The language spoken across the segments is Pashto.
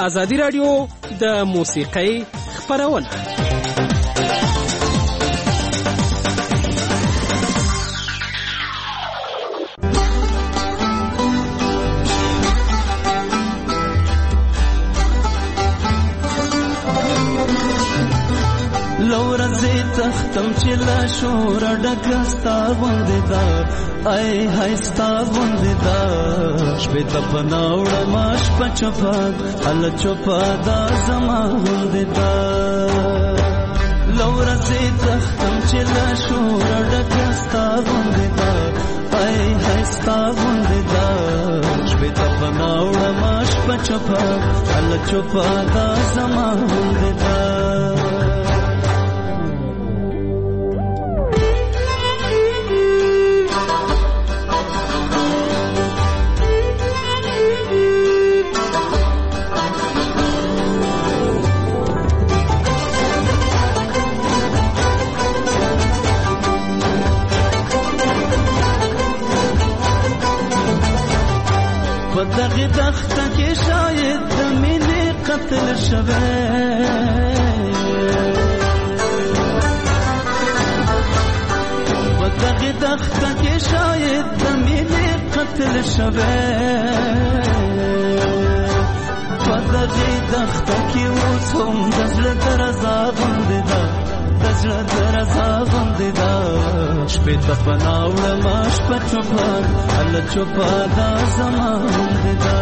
ازادي راډیو د موسیقۍ خپرونه. لورځي تختم چې لا شور ډکستا غوندې دا ای هاي ستا غوندې دا شپې ته پناوړ ماش پچپا ال چپا دا زما غوندې دا لورځي تختم چې لا شور ډکستا غوندې دا ای هاي ستا غوندې دا شپې ته پناوړ ماش پچپا ال چپا دا زما غوندې دا دغه دخته کې شاید د مینې قتل شوه دغه دخته کې شاید د مینې قتل شوه دغه دخته کې اوس هم د زړه درزا غوندې ده د زړه درزا غوندې ده شپې ته پناوړ ماش په چوپان ال چوپا دا زما غوندې ده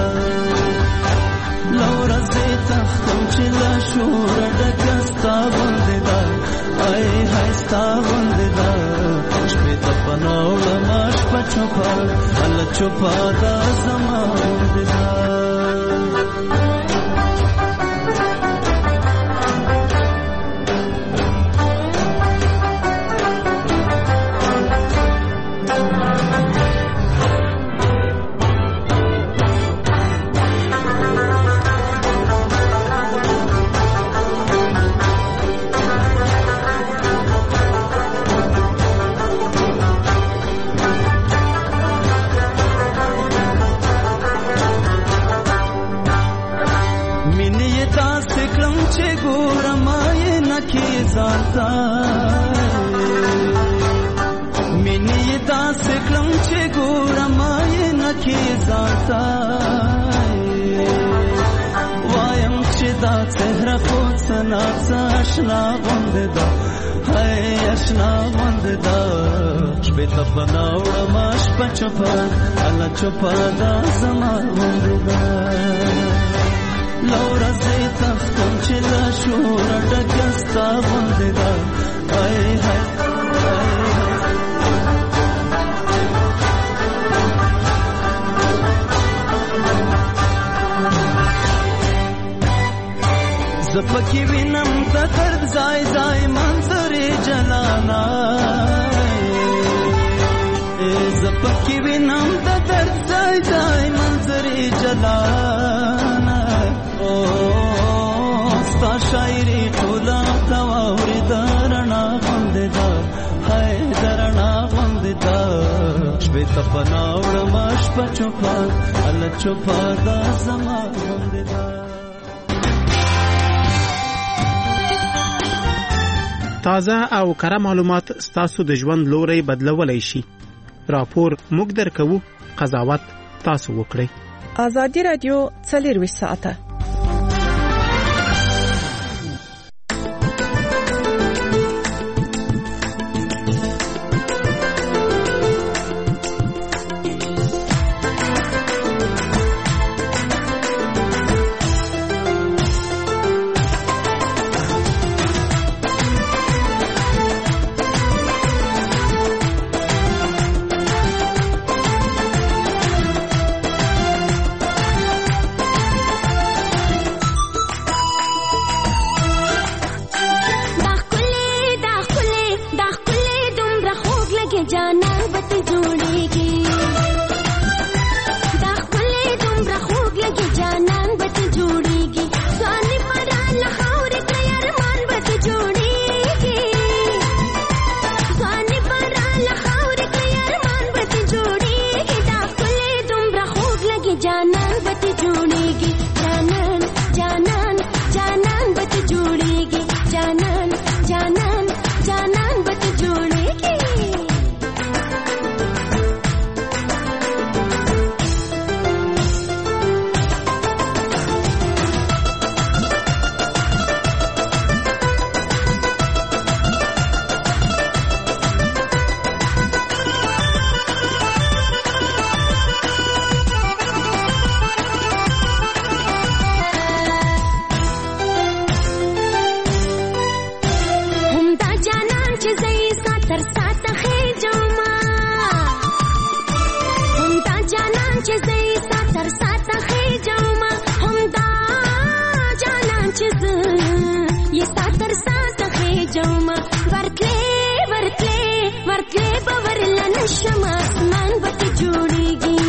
لورځي تختم چې لا شور ډکه ستا غوندې ده ای هاي ستا غوندې ده شپې ته پناوړ ماش په چوپان ال چوپا دا زما غوندې ده مینې داسې کړم چې ګورم یې نکې ځانته وایم چې دا څهره خو څه ناڅه اشنا غوندې ده هی اشنا غوندې ده شپې ته پناوړه ما شپه چوپه الله چوپه دا زما غوندې ده لورځي تختم چې لا شور ډکه ستا غوندې ده هی هی زپکی وینم د درد ځای ځای منظرې جلانا زپکی وینم د درد ځای ځای منظرې جلانا او ستا شاعري ټوله تا واورې درنا غوندې ده هی درنا غوندې ده شپې ته پناوړه ما شپه چوپه الله چوپه دا زما غوندې ده تازه او کره معلومات ستاسو د ژوند لوري بدلولای شي. راپور موږ درکوو، قضاوت تاسو وکړئ. ازادي رادیو 24 ساعته जानन बती जोड़ेगी जानन जानन نشم آسمان بت جوړیږي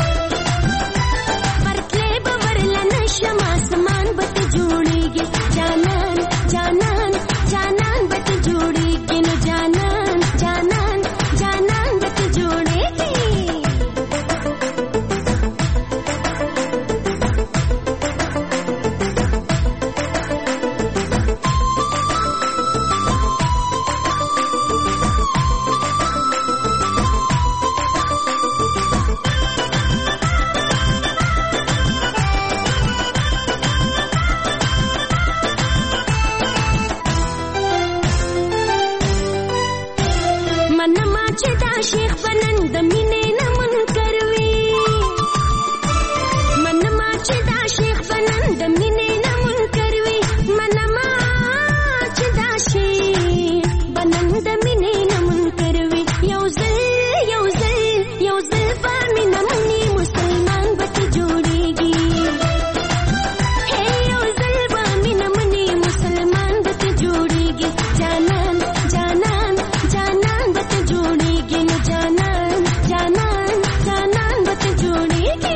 برتلې به ورله نشم آسمان بت جوړیږي جانان جانان جانان بت جوړیږي نو جانان جانان جانان بت جوړیږي شیخ بنن د مینې نه منکر وي منما چې دا شیخ بنن د مینې نه منکر وي منما چې دا شیخ بنن د مینې نه منکر وي یو ځل په مینه مني مسلمان بت جوړیږي یو ځل په مینه مني مسلمان بت جوړیږي جانان جانان جانان بت جوړیږي جانان جانان جانان بت جوړیږي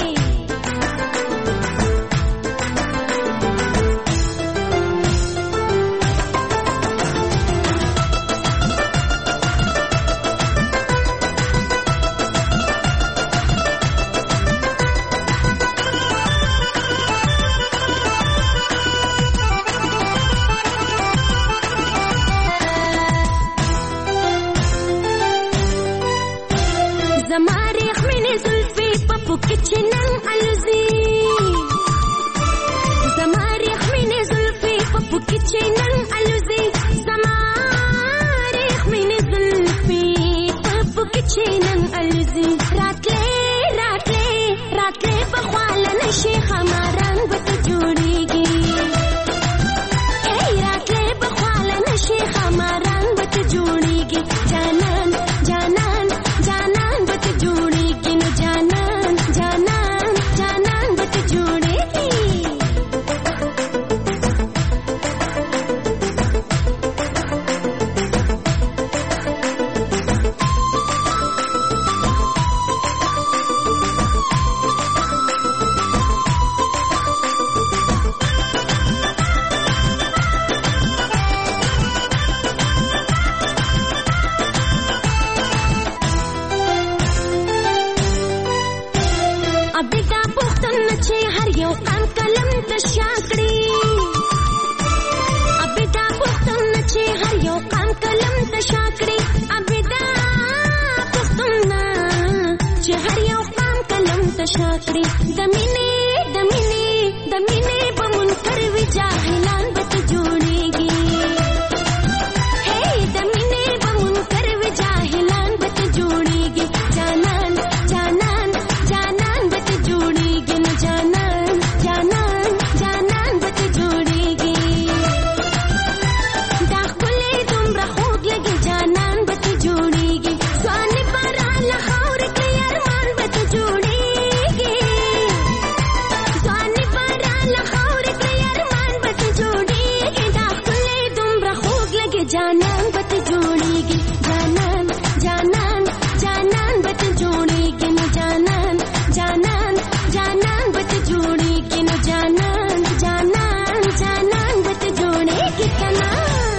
زماري خميني زلفي بابو كيتشنن الوزي زماري خميني زلفي بابو كيتشنن الوزي زماري خميني زلفي بابو كيتشنن الوزي راتلي بخواله نشي خماران بت جوړيږي راتلي بخواله نشي خماران بت جوړيږي جانان جانان جانان بت جوړیږي نو جانان جانان جانان بت جوړیږي ابدا پختن چې هر یو قام کلم د شاکړي ابدا پختن چې هر یو قام کلم د شاکړي ابدا پختن چې هر یو قام کلم د شاکړي د مینې په منکر وی جاهلان بت جوړیږي د مینې په منکر وی جاهلان بت جوړیږي جانان جانان جانان بت جوړیږي نو جانان جانان جانان بت جوړیږي دا خپلې دومره خوږ لګي جانان بت جوړیږي ځوان پراله خاور کې ارمان بت جوړیږي ځوان پراله خاور کې ارمان بت جوړیږي دا خپلې دومره خوږ لګي جانان بت جوړیږي جانان جانان جانان بت جوړیږي نو جانان جانان جانان بت جوړیږي نو جانان جانان جانان بت جوړیږي کنا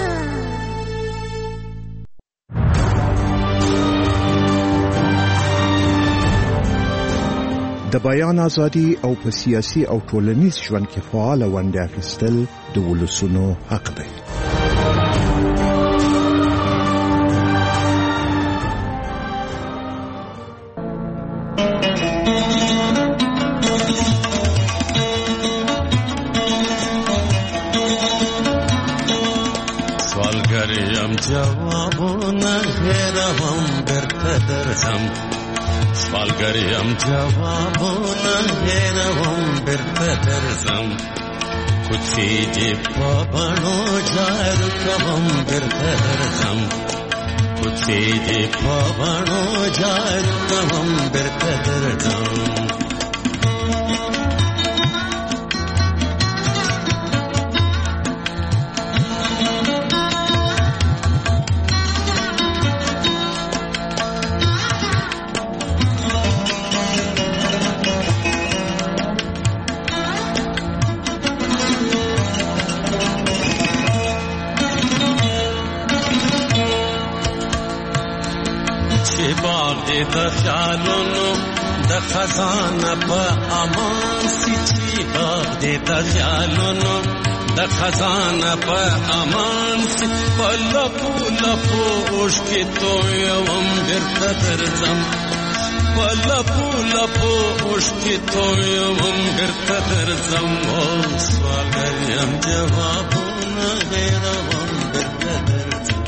د بیان ازادي او په سیاسي او ټولنیز ژوند کې فعال ونډه اخیستل د ولسونو حق دی. سوالګر یم جوابونه هېروم درته درځم سوالګر یم جوابونه هېروم درته درځم کوڅې دې په بڼو جارو کوم درته درځم کوڅې دې په بڼو جارو کوم درته درځم باغ د خیالونو د خزانه په امان سي چې باغ د خیالونو د خزانه په امان سي په لپو لپو اوښکې تویوم بیرته درځم په لپو لپو اوښکې تویوم بیرته درځم سوالګر یم جوابونه هېروم بیرته درځم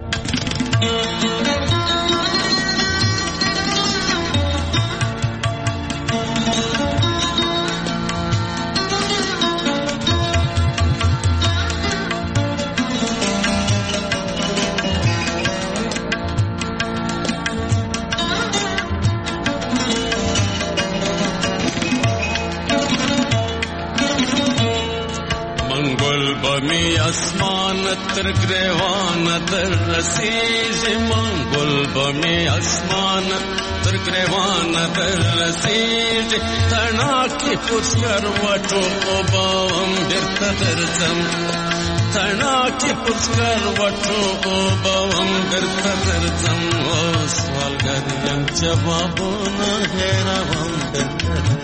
بمی اسمان تر گریوان در رسیږي منګل بمی اسمان تر گریوان در رسیږي تڼاکې پوسکر وټو اوبم بیرته درځم تڼاکې پوسکر وټو اوبم بیرته درځم سوالګر یم جوابونه هېروم بیرته درځم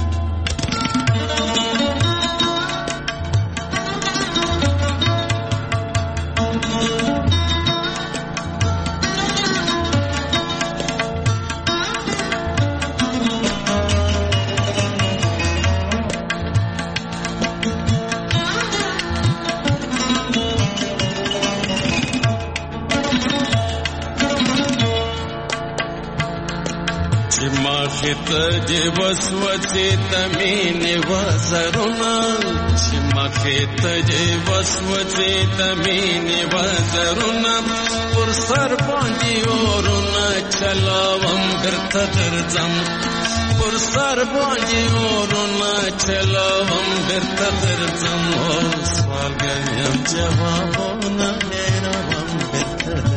تجي وسوسې تمینې وزرونه چې مخې تجي وسوسې تمینې وزرونه پر سر باندې اورونه چلاوم بیرته درځم پر سر باندې اورونه چلاوم بیرته درځم سوالګر یم جوابونه هېروم بیرته درځم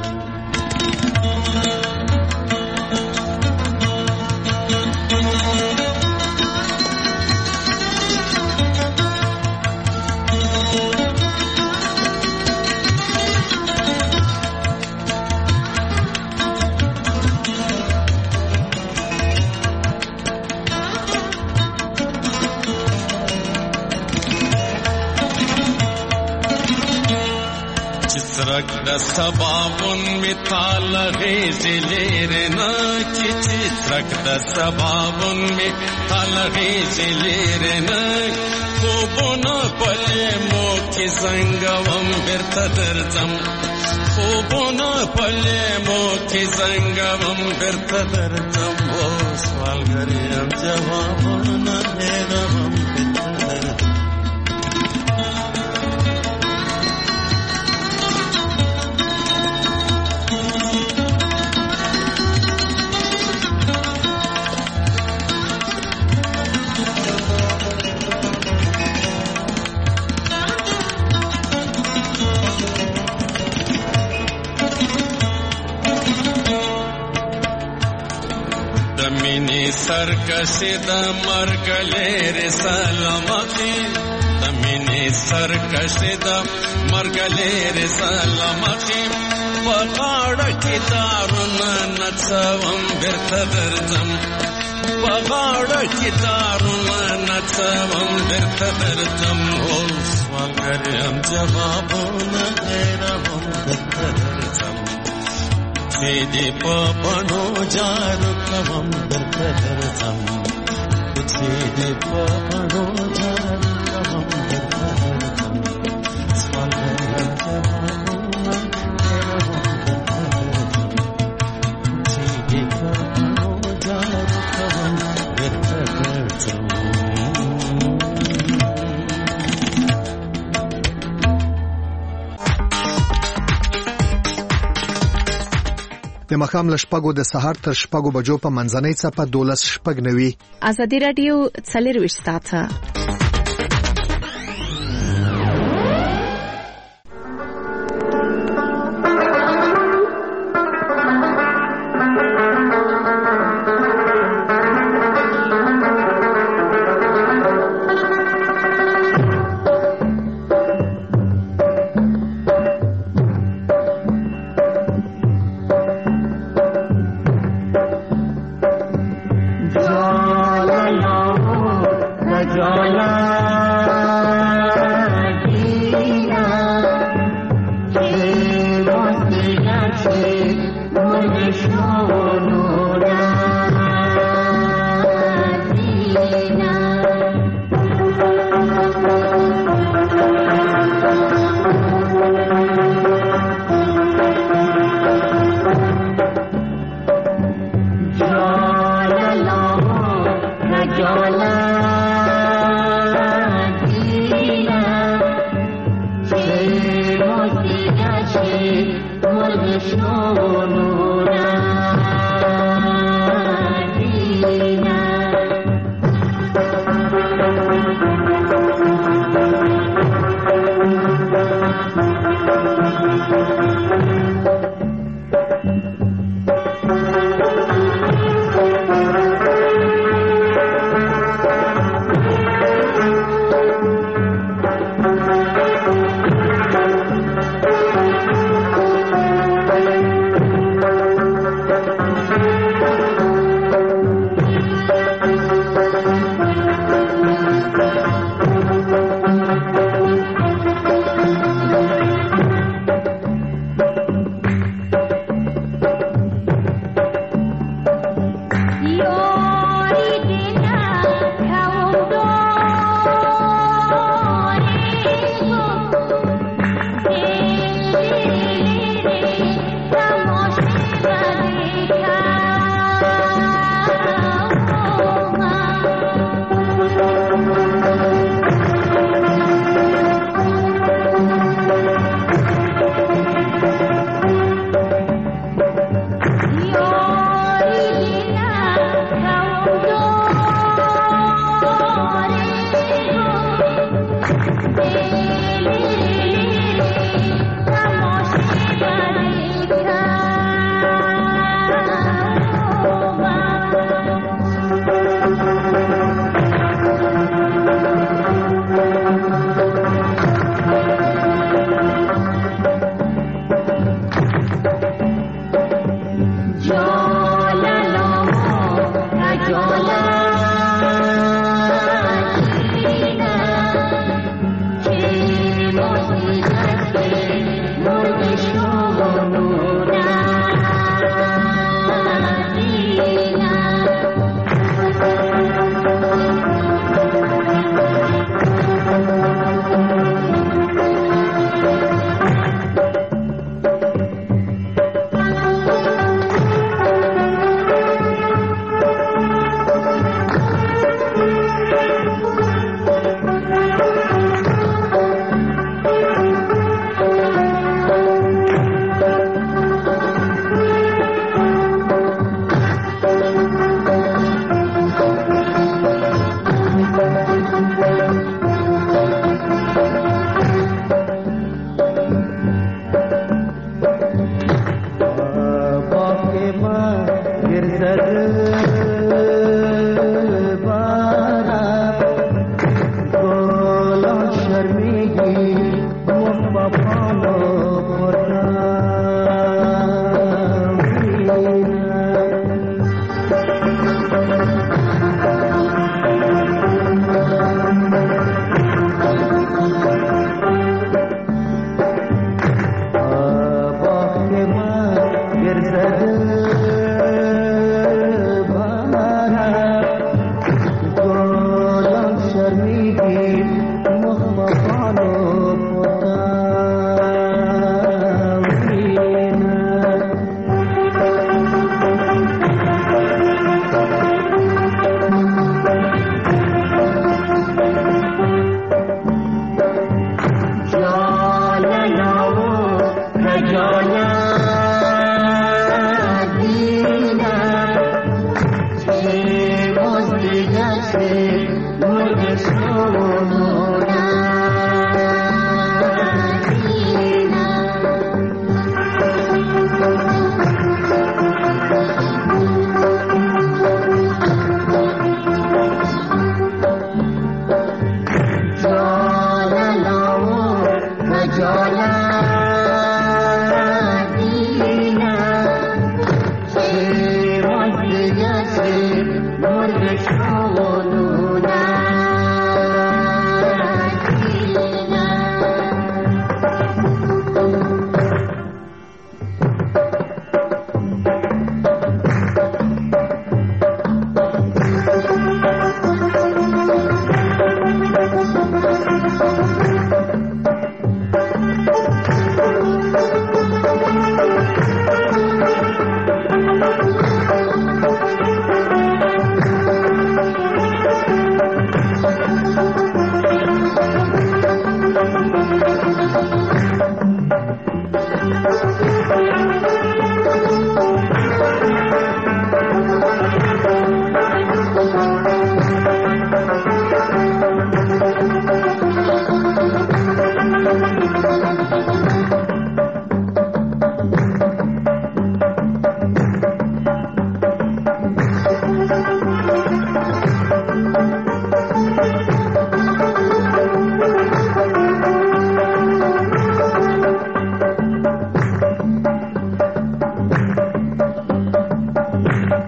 چترک د سبابون می تال غیزی لیرنا کی چترک د سبابون می تال غیزی لیرنا خوبونا پلی مو کی زنگوم بیرته درځم خوبونا پلی مو کی زنگوم بیرته درځم سوالګر یم جوابونه هېروم بیرته درځم سرکشی دا مرگ لیر سلامتی دمینی سرکشی دا مرگ لیر سلامتی پغاڑا کی دارونا نڅوم بیرته درځم پغاڑا کی دارونا نڅوم بیرته درځم سوالګر یم جوابونه هېروم بیرته درځم دی په بڼو جارو کوم درته درځم چې دی په بڼو جارو کوم درته درځم سوالګر یم جوابونه هېروم درته درځم چې دی په بڼو جارو کوم درته درځم د مخام لشپګو د سهار تر شپګو بجو په منځنۍ څپه 12:09 ازادي رادیو 24 ساعته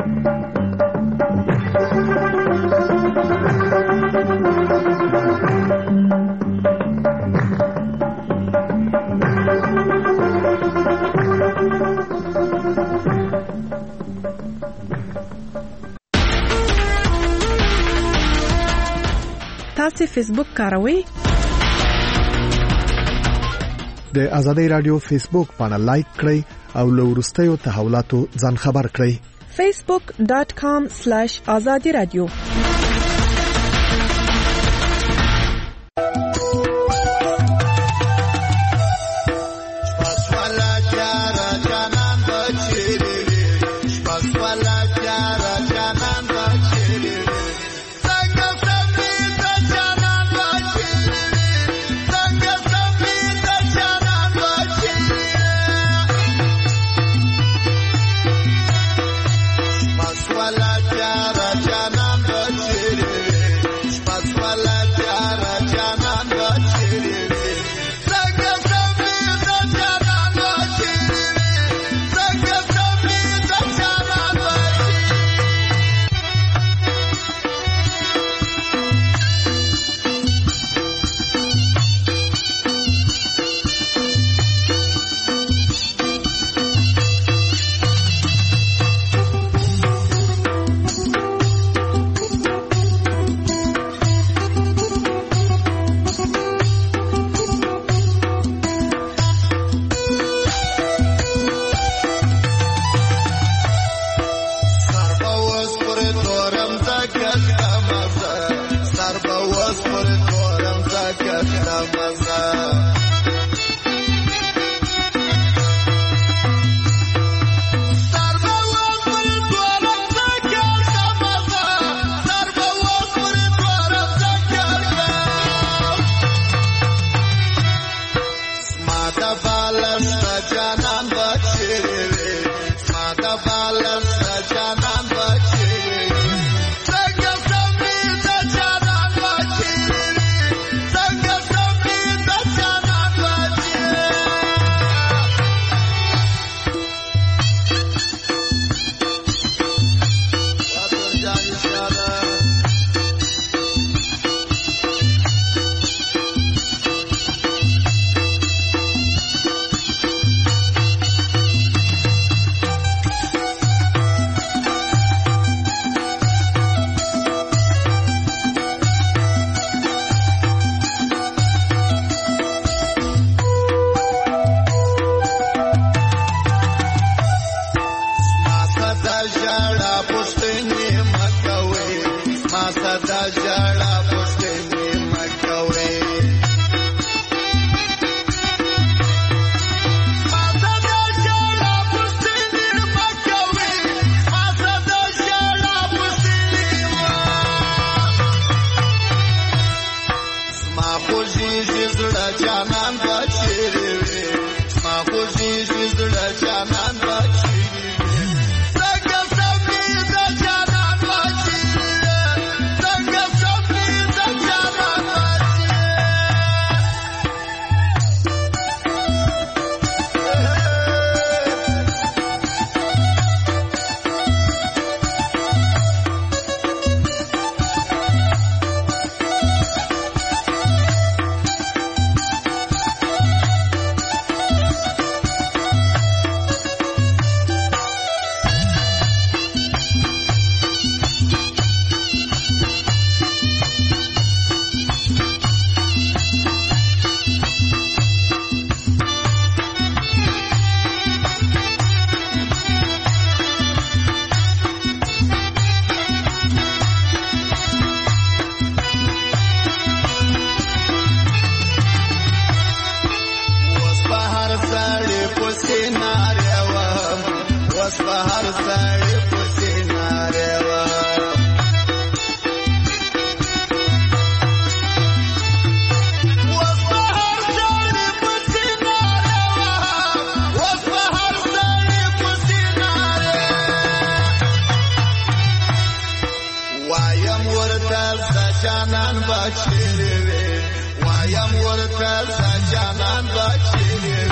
تاسو فیسبوک کاروئ؟ د آزادۍ رادیو فیسبوک باندې لایک کړئ او له وروستیو تحولاتو ځان خبر کړئ. facebook.com/azadi radio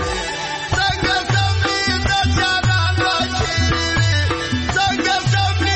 څنګه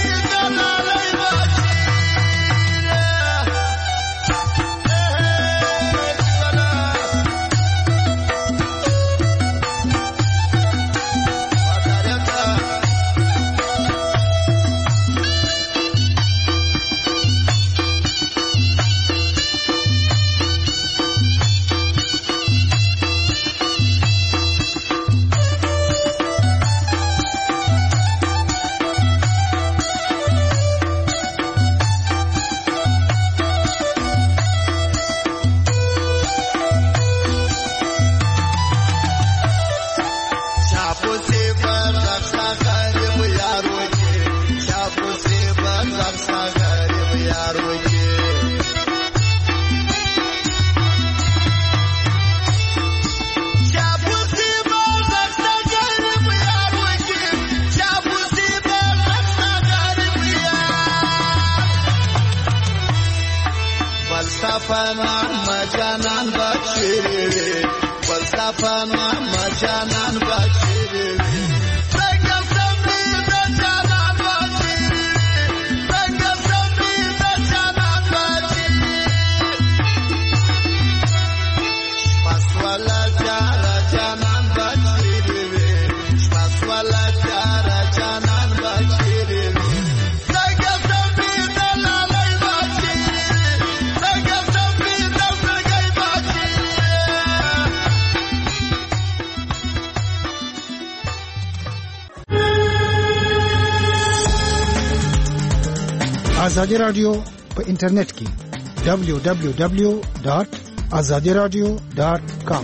Falsafana majanan bachiri, falsafana majanan bachiri. Azadi radio په انټرنیټ کې www.azadiradio.com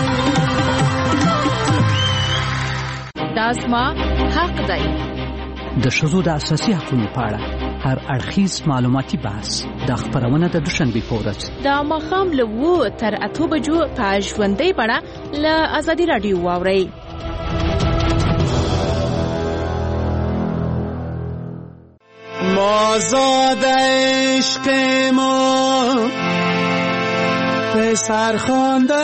زما حق دی. د ښځو د اساسي حقوقو په اړه هر اړخیز معلوماتي بحث د خبرونه د دوشنبه په ورځ د ماښام له 7 تر 8 بجو په ژوندۍ بڼه له آزادي رادیو واورئ. مازاد عشق ما پسر خوانده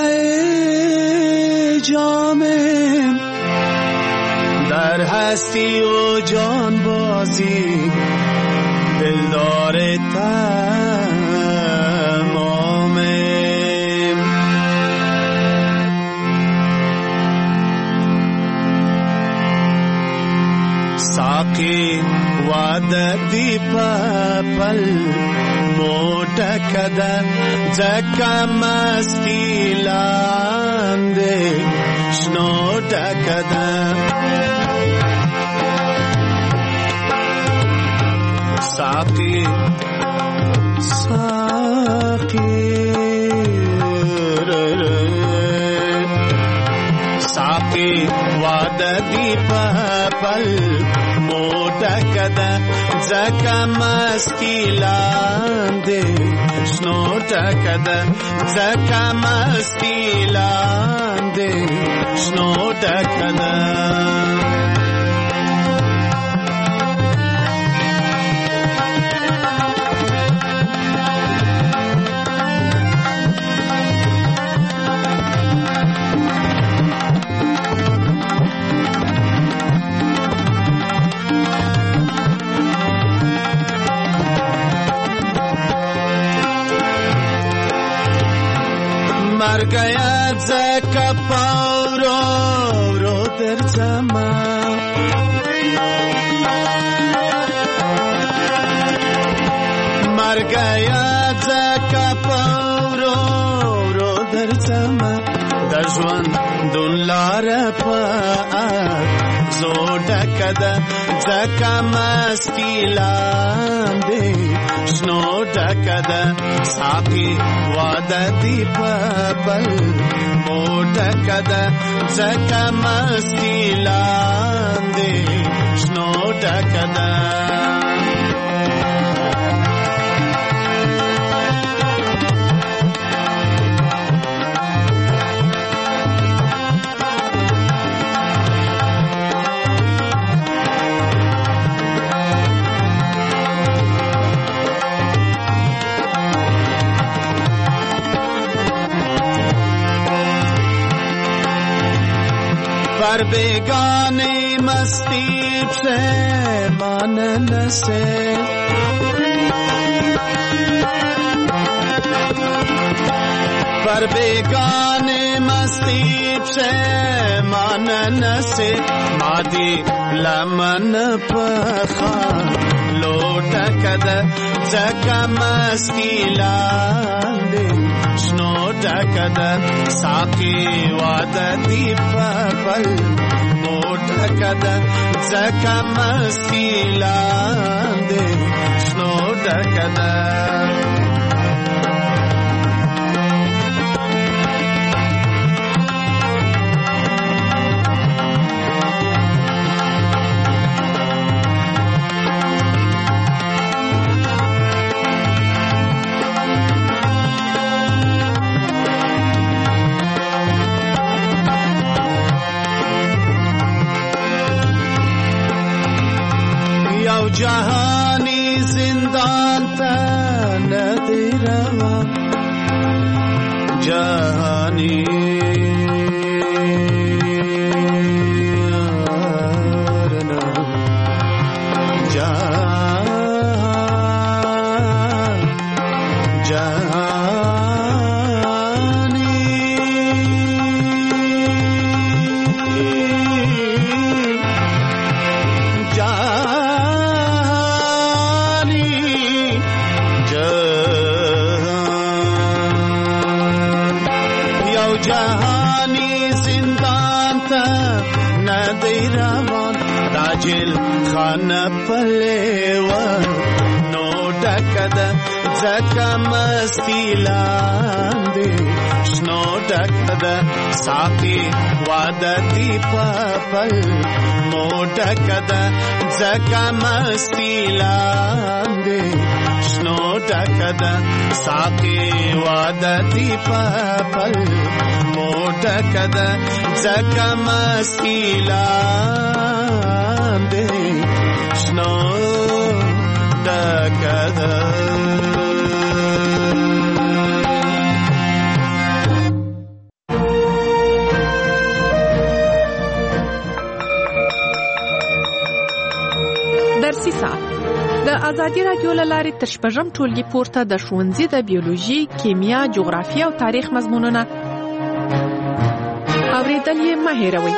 جامم در هستی و جان بازی دلدار تمامم. ساقی وعدتی پل موٹا کده زکا مستی لانده شنوٹا کده ساقی ساقی وعدتی پل موٹا کده زکا مستی لانده شنوٹا کده زکا مستی لانده شنوٹا کده مر گیا زکا پاورو رو در زمان مر گیا زکا پاورو رو در زمان در جوان دون لار پا زوڑ کده زکا مستی لانده شنو ڈکده ساقی وعدتی پل موٹا کده زکا مستی لانده شنو ڈکده پر بیگانی مستی پشیمان نسه پر بیگانی مستی پشیمان نسه مادی لمن پخان لوٹا کده زکا مستی لانده شنوٹا کده ساقی وعدتی پل موٹا کده زکا مستی لانده شنوٹا کده جهانی زندان تا ندی روان جهانی جهانی زندان تا ندی روان راجل خان پلیوان نو ڈکد زکا مستی لانده شنو ډکده ساقي واده دی پپل مو ډکده ځکه مستی لاندې شنو ډکده ساقي واده دی پپل مو ډکده ځکه مستی لاندې شنو ډکده درسي ساعت د ازادي رادیو لارې تر شپږم ټولګي پورته د ښوونځي د بیولوژي، کیمیا، جغرافیه او تاریخ مضمونونه اوریدل یې مه هېروئ.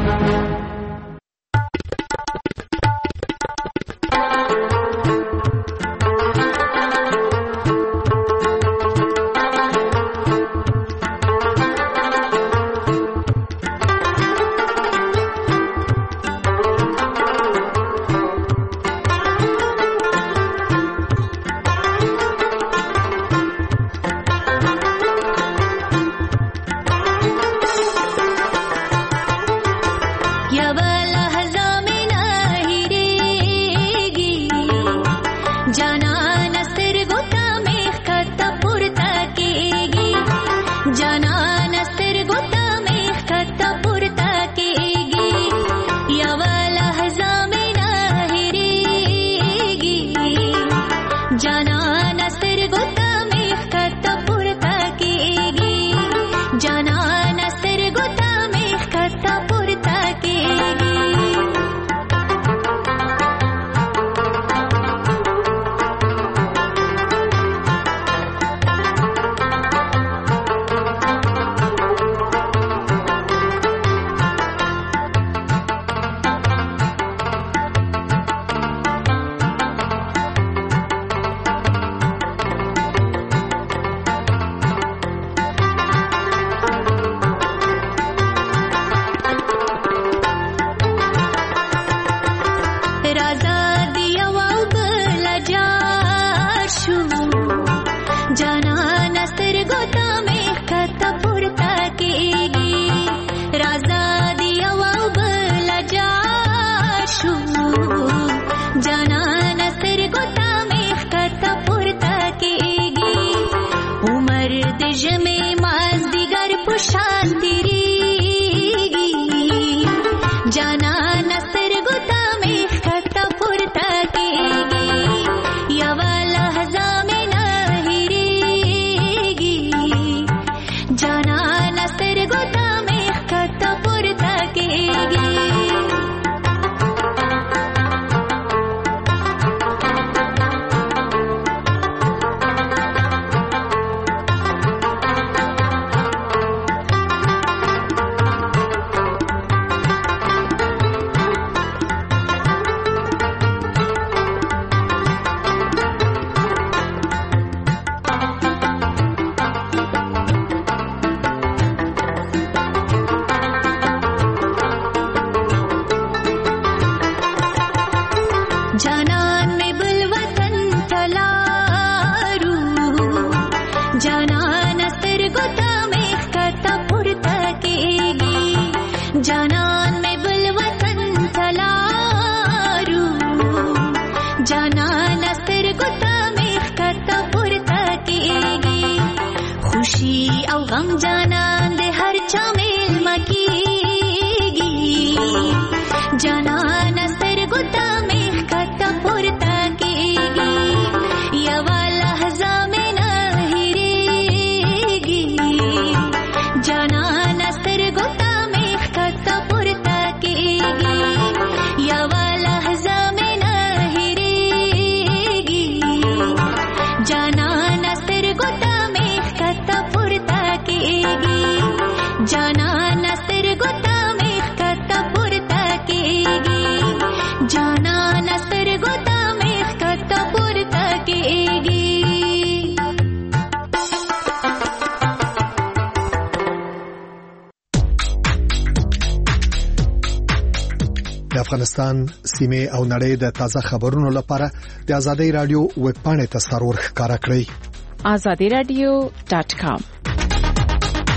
افغانستان سیمه او نړۍ د تازه خبرونو لپاره د ازادي رادیو ویب پاڼې ته سرور ښکارا کړئ. azadiradio.com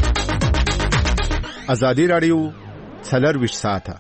ازادي رادیو 24 ساعته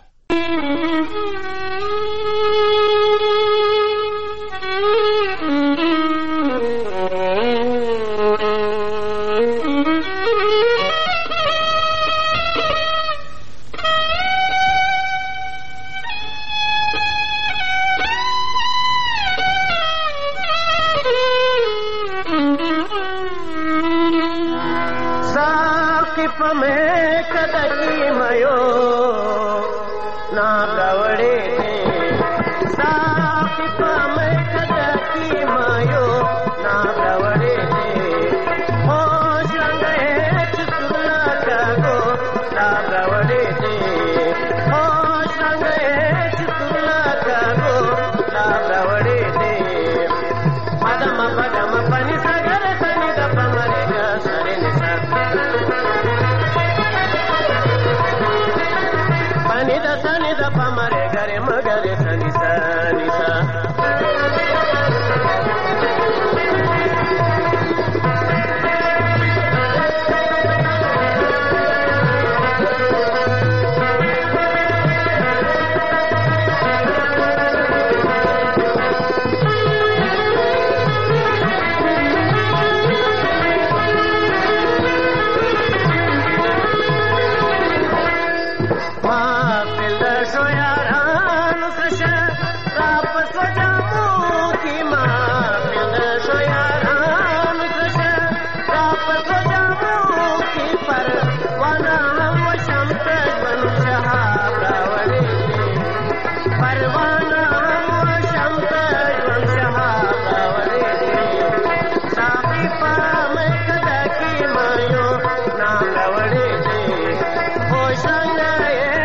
Shanghae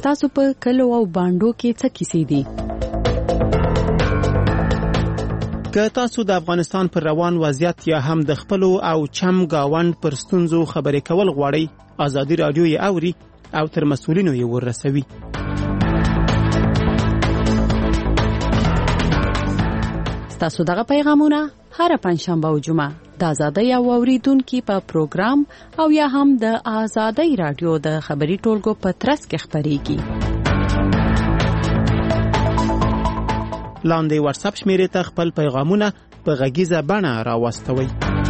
ستاسو په کلو او باندو کې څه کیسې دي؟ که تاسو د افغانستان پر روان وضعیت یا هم د خپلو او چم گاوند پر ستونزو خبرې کول غواړئ، ازادي رادیو یې اوري او تر مسؤلینو یې ورسوي. تاسو دغه پیغامونه هر پنځشنبه او جمعه د آزادۍ او اوریدونکو په پروګرام او یا هم د آزادۍ رادیو د خبري ټولګو په ترڅ کې خبريږي. لاندې واتس اپ شمیرې ته خپل پیغامونه په غږیزه بڼه راوستوئ.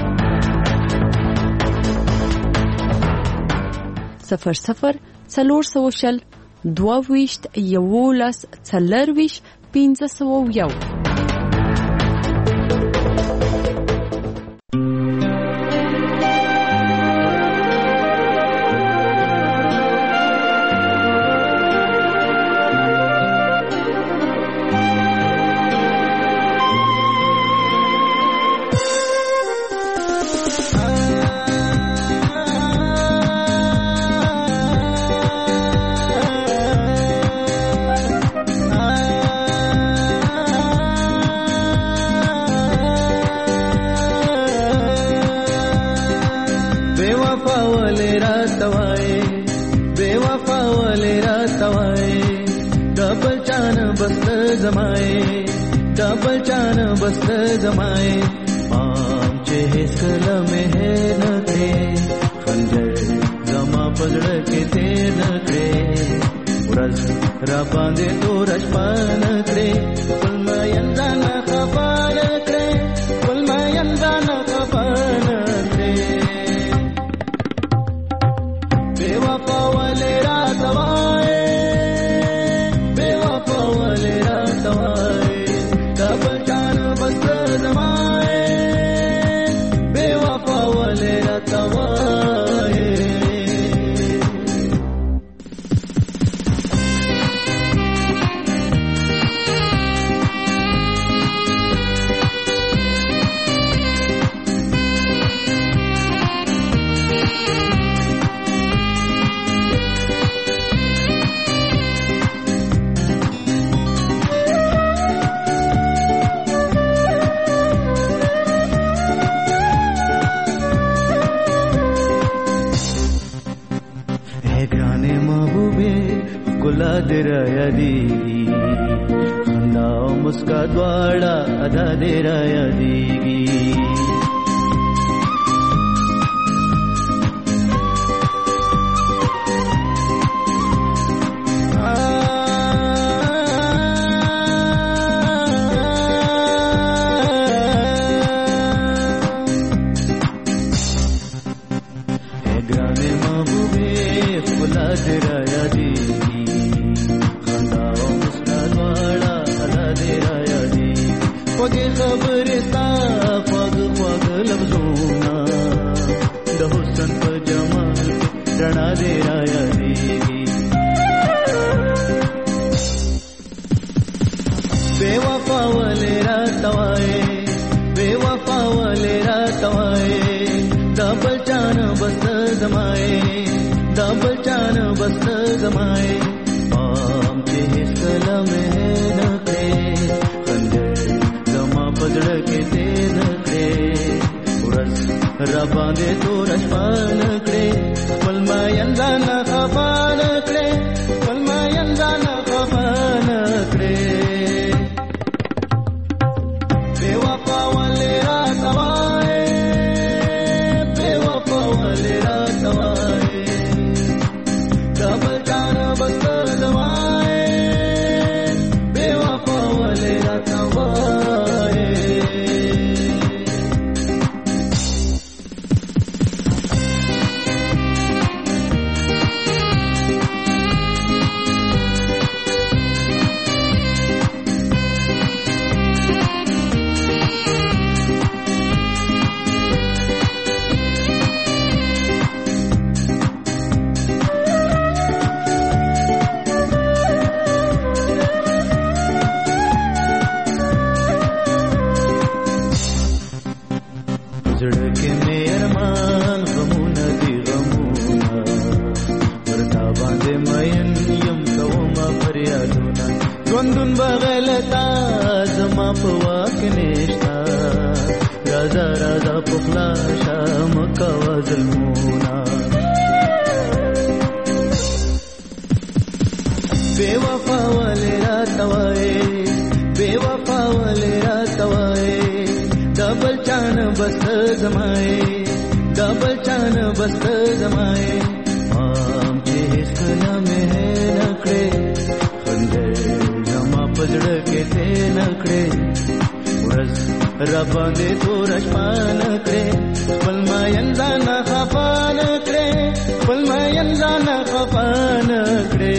00 400 22 11 40 501. ظلمونه بے وفا ولې راته وایې بے وفا ولې راته وایې دا بل چا نه بس ته زما یې دا بل چا نه بس ته زما یې مام چې هېڅکله مې نه کړې خندې زما په زړه کې دې نه کړې ورځ را باندې توره شپه نه کړې خپل مین ځانه خفه نه کړې خپل مین ځانه خفه نه کړې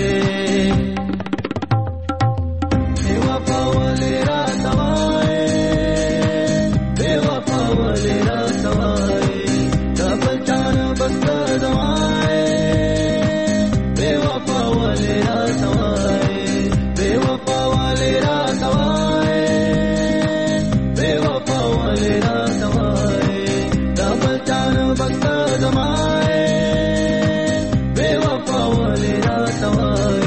بے وفا ولې راته وایې بے وفا ولې راته وایې دا بل چا نه بس ته زما یې بے وفا ولې راته وایې بے وفا ولې راته وایې بے وفا ولې راته وایې دا بل چا نه بس ته زما یې بے وفا ولې راته وایې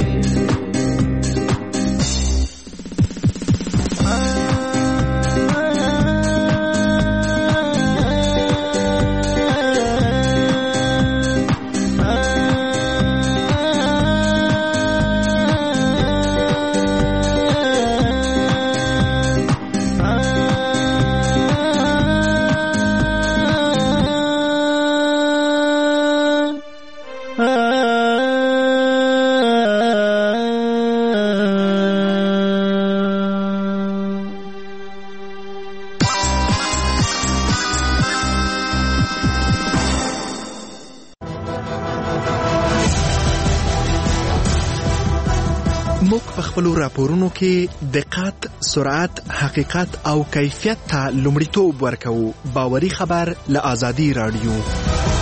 موږ په خپلو راپورونو کې دقت، سرعت، حقیقت او کیفیت ته لومړیتوب ورکوو. باوري خبر له آزادي راډیو.